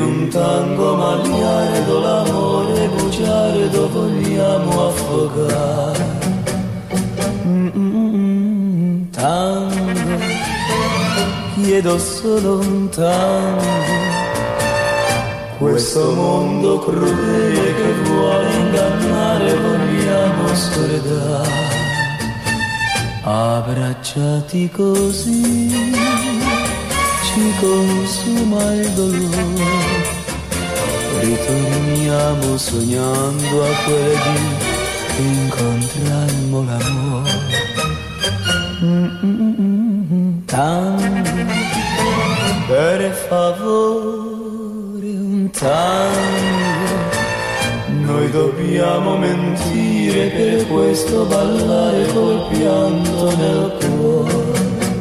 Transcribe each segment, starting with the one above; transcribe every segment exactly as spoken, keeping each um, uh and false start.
un tango magliardo l'amore bugiardo vogliamo affogare. Mm-mm, tango, chiedo solo un tango, questo mondo crudele che vuole ingannare vogliamo scordare. Abbracciati così ci consuma il dolore, ritorniamo sognando a quel dì che incontrammo l'amore. Mm-mm-mm, tango, per favore un tango, noi dobbiamo mentire, per questo ballare col pianto nel cuore.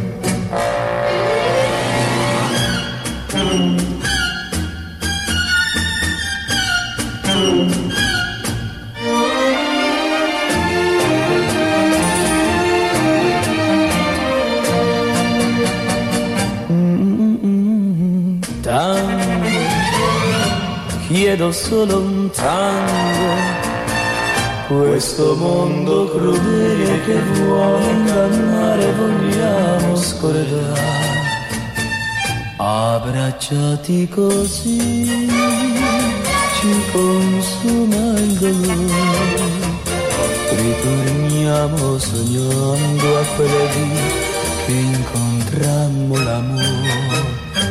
Mm-mm, tango, chiedo solo un tango, questo mondo crudele che vuole ingannare vogliamo scordare. Abbracciati così ci consuma il dolore, ritorniamo sognando a quella dì che incontrammo l'amore.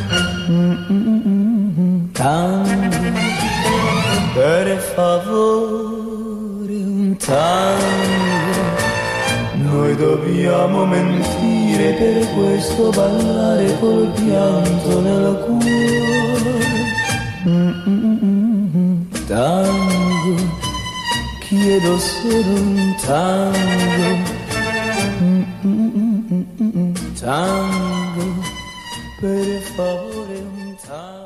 Mm-mm-mm, tango, per favore un tango, noi dobbiamo mentire, per questo ballare col pianto nel cuore. Mm-mm-mm, tango, chiedo solo un tango. Mm-mm-mm, tango, per favore un tango.